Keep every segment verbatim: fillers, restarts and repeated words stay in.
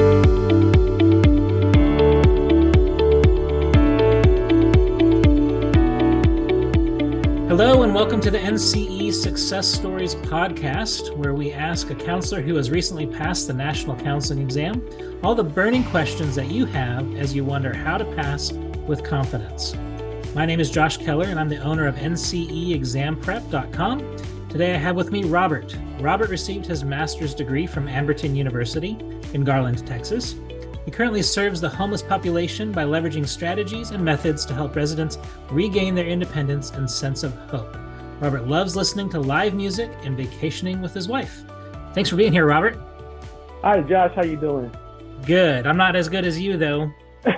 Hello and welcome to the N C E Success Stories podcast, where we ask a counselor who has recently passed the National Counseling Exam all the burning questions that you have as you wonder how to pass with confidence. My name is Josh Keller, and I'm the owner of N C E exam prep dot com. Today I have with me Robert. Robert received his master's degree from Amberton University in Garland, Texas. He currently serves the homeless population by leveraging strategies and methods to help residents regain their independence and sense of hope. Robert loves listening to live music and vacationing with his wife. Thanks for being here, Robert. Hi, Josh. How you doing? Good. I'm not as good as you, though.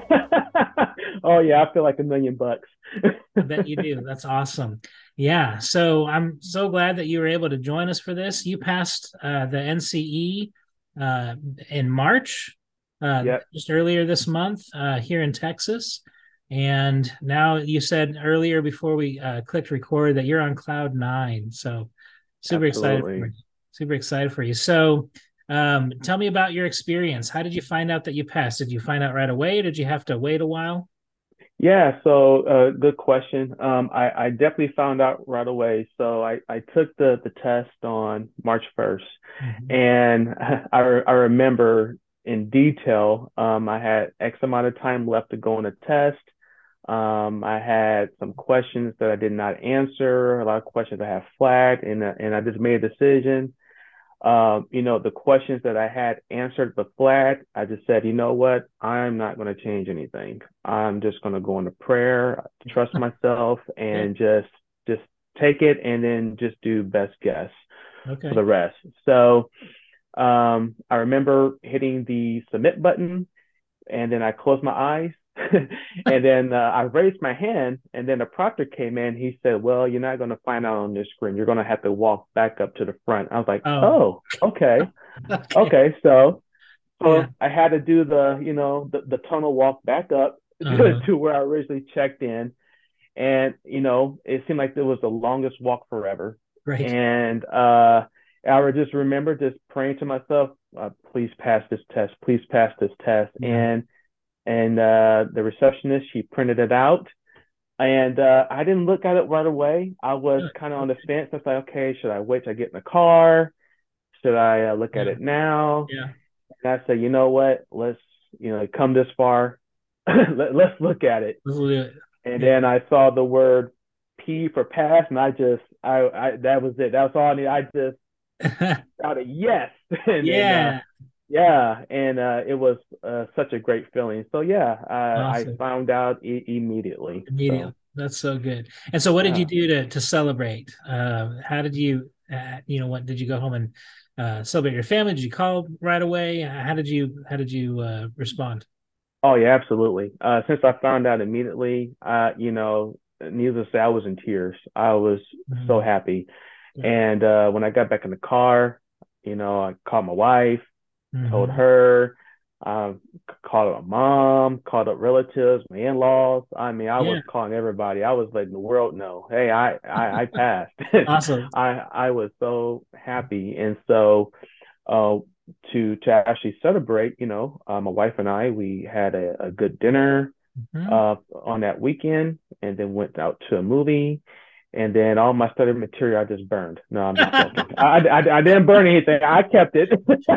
Oh, yeah. I feel like a million bucks. I bet you do. That's awesome. Yeah. So I'm so glad that you were able to join us for this. You passed uh, the N C E uh, in March. Uh, Yep. Just earlier this month uh, here in Texas. And now you said earlier before we uh, clicked record that you're on cloud nine. So super excited for Absolutely. you. Super excited for you. So um, tell me about your experience. How did you find out that you passed? Did you find out right away? Did you have to wait a while? Yeah. So, uh, good question. Um, I, I definitely found out right away. So I, I took the, the test on March first, Mhm. and I, re- I remember in detail, um, I had X amount of time left to go on a test. Um, I had some questions that I did not answer, a lot of questions I have flagged, and, uh, and I just made a decision. Um, you know, the questions that I had answered the flag, I just said, you know what? I'm not going to change anything. I'm just going to go into prayer, trust myself, Yeah. and just just take it, and then just do best guess for Okay. the rest. So um, I remember hitting the submit button, and then I closed my eyes. And then uh, I raised my hand, and then the proctor came in. He said, well, you're not going to find out on this screen. You're going to have to walk back up to the front. I was like, Oh, oh, okay. okay. Okay. So, Yeah. so I had to do the, you know, the, the tunnel walk back up to, Uh-huh. to where I originally checked in. And, you know, it seemed like it was the longest walk forever. Great. And uh, I would just remember just praying to myself, uh, please pass this test, please pass this test. Yeah. And and uh, the receptionist, she printed it out, and uh, I didn't look at it right away. I was Good. kind of on the fence. I was like, okay, should I wait till I get in the car? Should I uh, look at Yeah. it now? Yeah. And I said, you know what? Let's, you know, come this far. Let, let's look at it. We'll do it. And Yeah. then I saw the word P for pass, and I just, I, I that was it. That was all I needed. I just shouted yes, and then uh, Yeah. yeah, and uh, it was uh, such a great feeling. So yeah, uh, I Awesome. found out e- immediately. Immediately. So That's so good. And so what did you yeah. do to to celebrate? Uh, how did you uh, you know, what did you go home and uh, celebrate your family? Did you call right away? How did you how did you uh, respond? Oh yeah, absolutely. Uh, since I found out immediately, uh, you know, needless to say, I was in tears. I was so Mhm. happy. Good. And uh, when I got back in the car, you know, I called my wife, told Mhm. her, um, called up my mom, called up relatives, my in-laws. I mean, I was Yeah. calling everybody. I was letting the world know, hey, I I, I passed. Awesome. I I was so happy, and so uh, to to actually celebrate, you know, uh, my wife and I, we had a, a good dinner Mhm. uh, on that weekend, and then went out to a movie. And then all my study material I just burned. No, I'm just joking. I, I, I didn't burn anything. I kept it.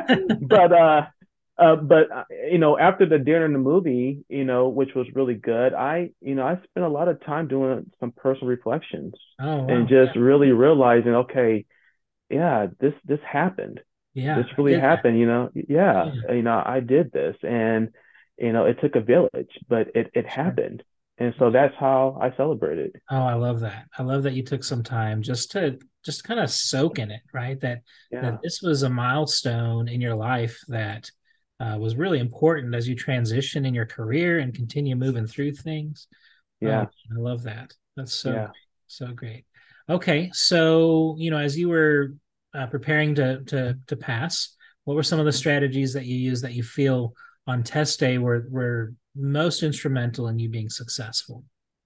but uh, uh, but uh, you know, after the dinner and the movie, you know, which was really good, I, you know, I spent a lot of time doing some personal reflections Oh and wow. just Yeah. really realizing, okay, yeah, this this happened. This Yeah. I really get that. happened. You know, yeah, Yeah. you know, I did this, and you know, it took a village, but it it Sure. happened, and so that's how I celebrated. Oh, I love that. I love that you took some time just to just kind of soak in it, right? That that Yeah, this was a milestone in your life that uh, was really important as you transition in your career and continue moving through things. Oh, yeah, I love that. That's so yeah. great. So great. Okay, so you know, as you were uh, preparing to to to pass, what were some of the strategies that you used that you feel on test day were were most instrumental in you being successful?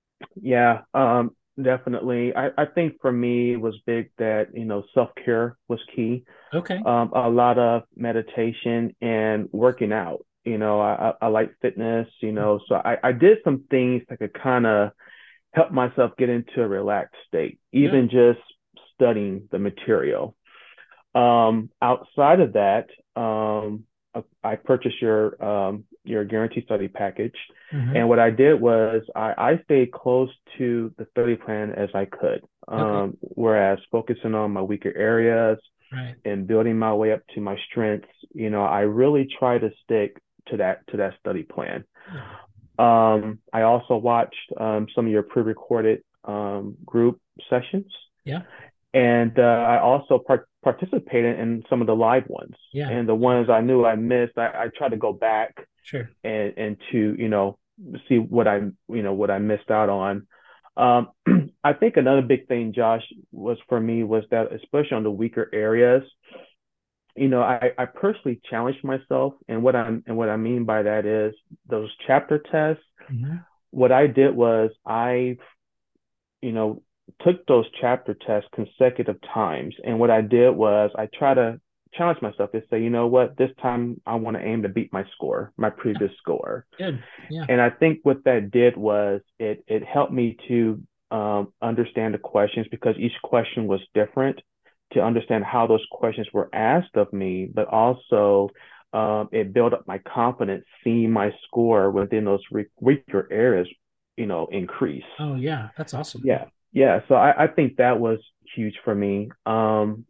Yeah, um, definitely. I, I think for me it was big that, you know, self-care was key. Okay. Um, a lot of meditation and working out. You know, I, I like fitness, you know, so I, I did some things that could kind of help myself get into a relaxed state, Good. even just studying the material. Um, outside of that, um, I, I purchased your um, your guarantee study package, Mm-hmm. and what I did was I, I stayed close to the study plan as I could, Okay. um, whereas focusing on my weaker areas Right. and building my way up to my strengths, you know, I really try to stick to that to that study plan. Good. Um, I also watched um, some of your pre-recorded um, group sessions, Yeah. and uh, I also part- participated in some of the live ones. Yeah. And the ones I knew I missed, I, I tried to go back Sure. and and to you know see what I you know what I missed out on. Um, I think another big thing, Josh, was for me was that especially on the weaker areas, you know, I, I personally challenged myself, and what I'm and what I mean by that is those chapter tests. Mm-hmm. What I did was I, you know, took those chapter tests consecutive times, and what I did was I try to challenge myself to say, you know what, this time I want to aim to beat my score, my Yeah. previous score. Good. Yeah. And I think what that did was it it helped me to um, understand the questions because each question was different, to understand how those questions were asked of me, but also um, it built up my confidence seeing my score within those re- weaker areas, you know, increase. Oh, yeah. That's awesome. Yeah, yeah. So I, I think that was huge for me. Um,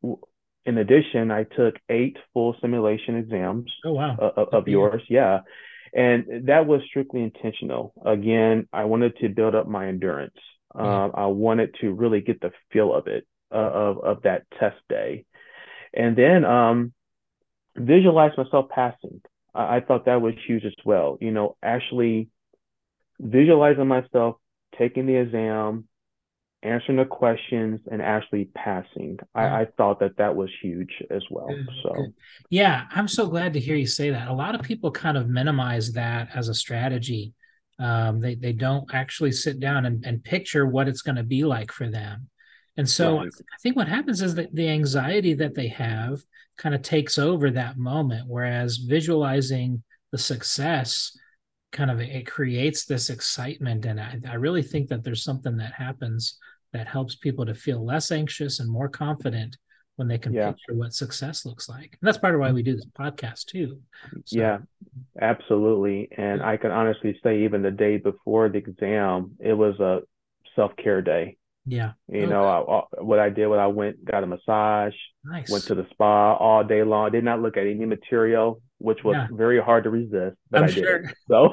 in addition, I took eight full simulation exams Oh, wow. uh, Good of for you. yours. Yeah. And that was strictly intentional. Again, I wanted to build up my endurance. Yeah. Um, I wanted to really get the feel of it, uh, of, of that test day. And then um, visualize myself passing. I, I thought that was huge as well. You know, actually visualizing myself taking the exam, answering the questions, and actually passing. I, Yeah. I thought that that was huge as well. Good, good. So, Yeah, I'm so glad to hear you say that. A lot of people kind of minimize that as a strategy. Um, they they don't actually sit down and, and picture what it's going to be like for them. And so I right. think what happens is that the anxiety that they have kind of takes over that moment, whereas visualizing the success kind of it creates this excitement. And I, I really think that there's something that happens that helps people to feel less anxious and more confident when they can Yeah. picture what success looks like. And that's part of why we do this podcast too. So Yeah. Absolutely. And I can honestly say, even the day before the exam, it was a self care day. yeah. You Oh, know, I, what I did was I went, got a massage, went nice. to the spa all day long. I did not look at any material, which was Yeah, very hard to resist, but I'm I did sure it. So,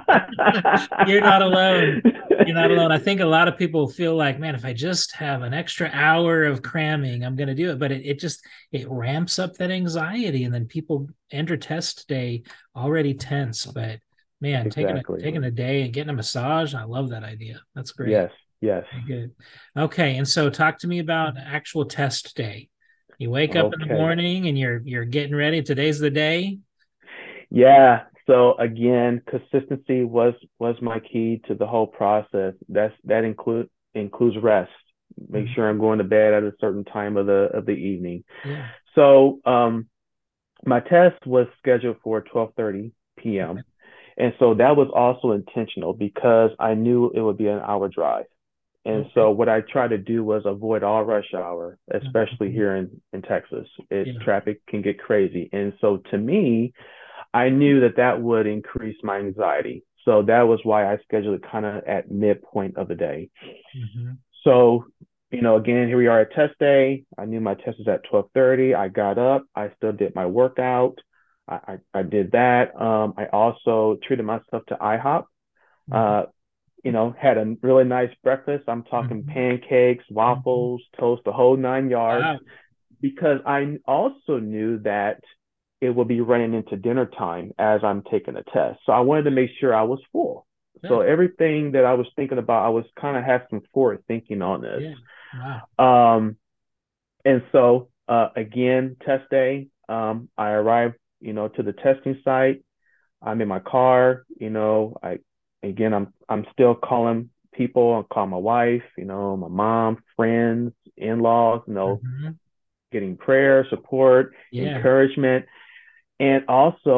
you're not alone. You're not alone. I think a lot of people feel like, man, if I just have an extra hour of cramming, I'm going to do it. But it, it just it ramps up that anxiety, and then people enter test day already tense. But man, taking a exactly. taking a day and getting a massage, I love that idea. That's great. Yes. Yes. Very good. Okay, and so talk to me about actual test day. You wake up in the Okay. morning and you're you're getting ready. Today's the day. Yeah. So again, consistency was was my key to the whole process. That's that include includes rest. Make Mhm. sure I'm going to bed at a certain time of the of the evening. Yeah. So um, my test was scheduled for twelve thirty Okay. p m. And so that was also intentional because I knew it would be an hour drive. And Okay. so what I tried to do was avoid all rush hour, especially Mhm. here in, in Texas. It Yeah. traffic can get crazy. And so to me, I knew that that would increase my anxiety. So that was why I scheduled it kind of at midpoint of the day. Hmm. So, you know, again, here we are at test day. I knew my test was at twelve thirty. I got up. I still did my workout. I, I, I did that. Um, I also treated myself to IHOP. Hmm. Uh, you know, had a really nice breakfast. I'm talking Hmm. pancakes, Hmm. waffles, toast, the whole nine yards, Wow. because I also knew that it would be running into dinner time as I'm taking the test. So I wanted to make sure I was full. So Good. everything that I was thinking about, I was kind of had some forward thinking on this. Yeah. Wow. Um, and so uh, again, test day, um, I arrived, you know, to the testing site. I'm in my car, you know, I again I'm I'm still calling people, I call my wife, you know, my mom, friends, in-laws, you know, Hmm. getting prayer, support, Yeah. encouragement. And also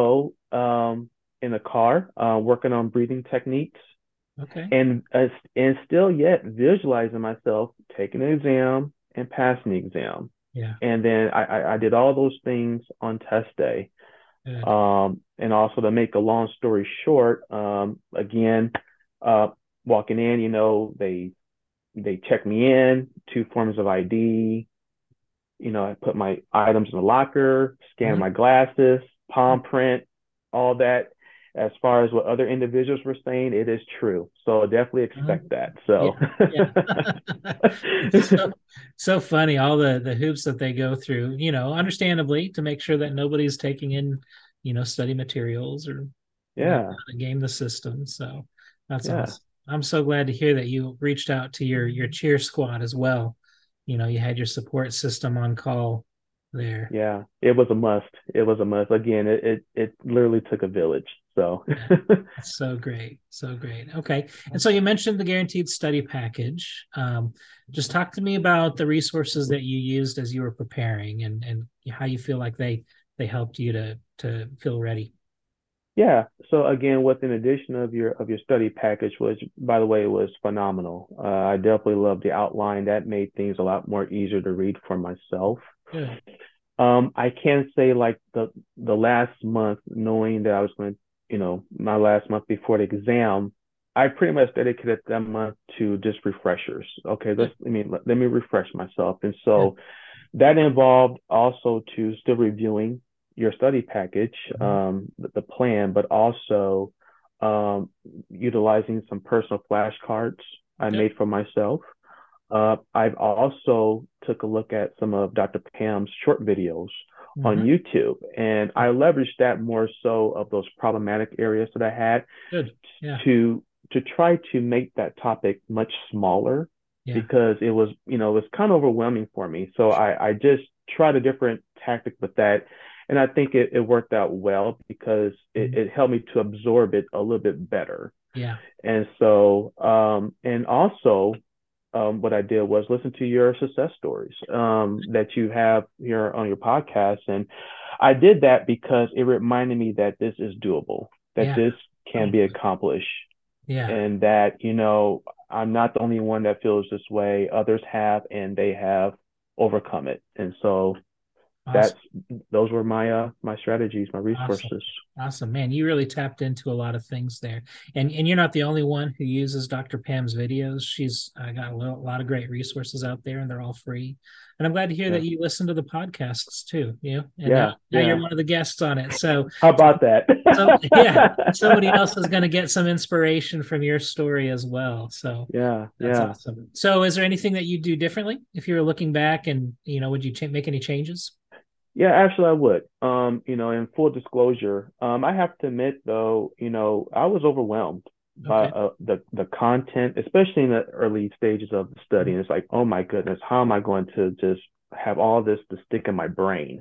um, in the car, uh, working on breathing techniques, Okay. and uh, and still yet visualizing myself taking the exam and passing the exam. Yeah. And then I, I, I did all those things on test day. Good. Um, and also to make a long story short, um, again, uh, walking in, you know, they they check me in, two forms of I D. You know, I put my items in the locker, scan Mhm. my glasses, palm print, all that. As far as what other individuals were saying, it is true. So definitely expect Mhm. that. Yeah. So Yeah. It's so so funny, all the the hoops that they go through, you know, understandably to make sure that nobody's taking in, you know, study materials or learn yeah, how to game the system. So that's yeah, awesome. I'm so glad to hear that you reached out to your your cheer squad as well. You know, you had your support system on call there. yeah. It was a must. It was a must. Again, it it, it literally took a village. So Yeah. That's so great. So great. Okay. And so you mentioned the guaranteed study package. Um, just talk to me about the resources that you used as you were preparing and, and how you feel like they they helped you to to feel ready. yeah. So again, within addition of your of your study package, which by the way was phenomenal. Uh, I definitely loved the outline. That made things a lot more easier to read for myself. Good. Um, I can say like the the last month, knowing that I was going to, you know, my last month before the exam, I pretty much dedicated that month to just refreshers. Okay, let's Good. let me let me refresh myself. And Good. so that involved also to still reviewing your study package, Mhm. um, the, the plan, but also um, utilizing some personal flashcards I Good. made for myself. Uh, I've also took a look at some of Doctor Pam's short videos on Mhm. YouTube, and I leveraged that more so of those problematic areas that I had Good. Yeah. to to try to make that topic much smaller Yeah. because it was, you know, it was kind of overwhelming for me. So I, I just tried a different tactic with that. And I think it, it worked out well because it, Mhm. it helped me to absorb it a little bit better. Yeah. And so, um, and also, um, what I did was listen to your success stories um, that you have here on your podcast. And I did that because it reminded me that this is doable, that Yeah. this can Oh, be accomplished, yeah. and that, you know, I'm not the only one that feels this way. Others have, and they have overcome it. And so that's Awesome. those were my uh my strategies, my Awesome. resources. Awesome, man. You really tapped into a lot of things there. And and you're not the only one who uses Doctor Pam's videos. She's uh, got a lo- lot of great resources out there and they're all free. And I'm glad to hear Yeah. that you listen to the podcasts too, you know. And now Yeah. now you're Yeah. one of the guests on it. So How about that? so yeah, somebody else is going to get some inspiration from your story as well. So Yeah. that's Yeah. awesome. So is there anything that you do differently if you were looking back and, you know, would you ch- make any changes? Yeah, actually I would. Um, you know, in full disclosure, um, I have to admit though, you know, I was overwhelmed by Okay. uh, the the content, especially in the early stages of the study. And it's like, oh my goodness, how am I going to just have all this to stick in my brain?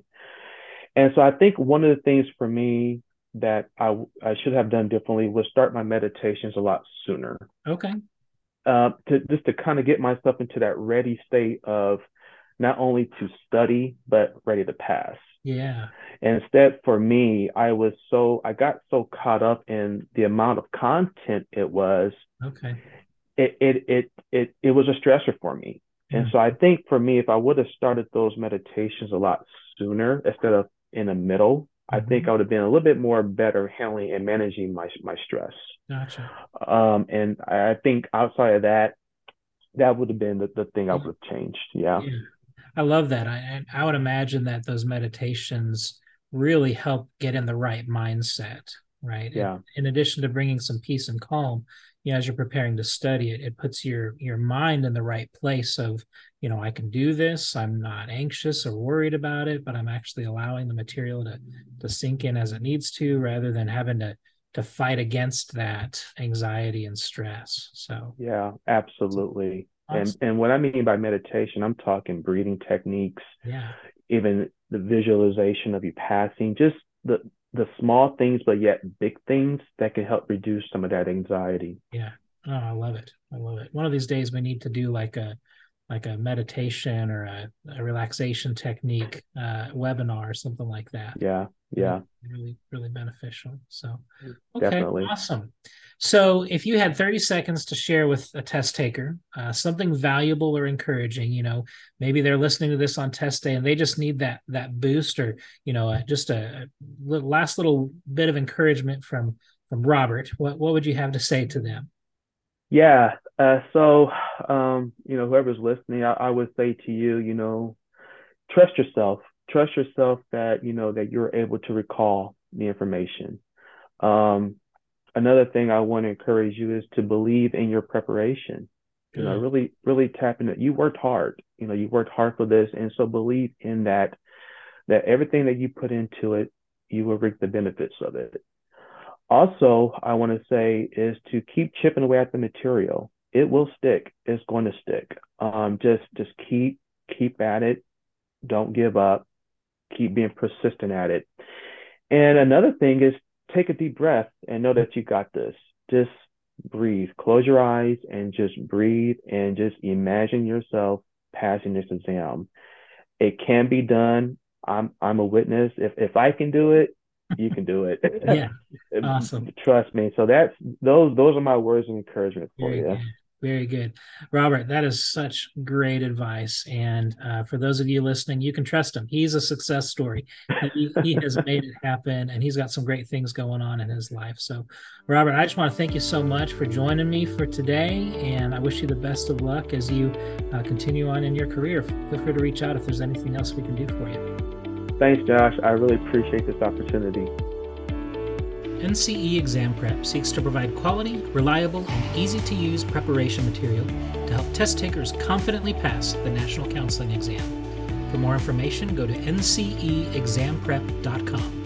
And so I think one of the things for me that I I should have done differently was start my meditations a lot sooner, Okay. uh, to just to kind of get myself into that ready state of not only to study but ready to pass. Yeah. And instead, for me, I was so I got so caught up in the amount of content it was, Okay. it it it it, it was a stressor for me. And Mm. so I think for me, if I would have started those meditations a lot sooner instead of in the middle, I think Mhm. I would have been a little bit more better handling and managing my my stress. Gotcha. Um, and I think outside of that, that would have been the, the thing I Yeah. would have changed. Yeah. Yeah. I love that. I I would imagine that those meditations really help get in the right mindset, right? It, Yeah. in addition to bringing some peace and calm, you know, as you're preparing to study it, it puts your your mind in the right place of, you know, I can do this. I'm not anxious or worried about it, but I'm actually allowing the material to to sink in as it needs to, rather than having to to fight against that anxiety and stress. So, Yeah, absolutely. And awesome. and what I mean by meditation, I'm talking breathing techniques, Yeah. even the visualization of you passing, just the the small things but yet big things that can help reduce some of that anxiety. Yeah. Oh, I love it. I love it. One of these days we need to do like a like a meditation or a, a relaxation technique uh, webinar or something like that. Yeah, Yeah, really, really beneficial. So, okay, definitely. awesome. So, if you had thirty seconds to share with a test taker uh, something valuable or encouraging, you know, maybe they're listening to this on test day and they just need that that boost, or you know, uh, just a, a little, last little bit of encouragement from from Robert. What what would you have to say to them? Yeah. Uh, so, um, you know, whoever's listening, I, I would say to you, you know, trust yourself. Trust yourself that, you know, that you're able to recall the information. Um, Another thing I want to encourage you is to believe in your preparation. You know, Good. really, really tap into it. You worked hard. You know, you worked hard for this. And so believe in that, that everything that you put into it, you will reap the benefits of it. Also, I want to say is to keep chipping away at the material. It will stick. It's going to stick. Um, just just keep keep at it. Don't give up. Keep being persistent at it. And another thing is take a deep breath and know that you got this. Just breathe. Close your eyes and just breathe and just imagine yourself passing this exam. It can be done. I'm I'm a witness. If if I can do it, you can do it. Yeah, awesome. Trust me. So that's those those are my words of encouragement for Very you. good. Very good. Robert, that is such great advice. And uh, for those of you listening, you can trust him. He's a success story. He, he has made it happen, and he's got some great things going on in his life. So, Robert, I just want to thank you so much for joining me for today. And I wish you the best of luck as you uh, continue on in your career. Feel free to reach out if there's anything else we can do for you. Thanks, Josh. I really appreciate this opportunity. N C E Exam Prep seeks to provide quality, reliable, and easy-to-use preparation material to help test takers confidently pass the National Counseling Exam. For more information, go to N C E exam prep dot com.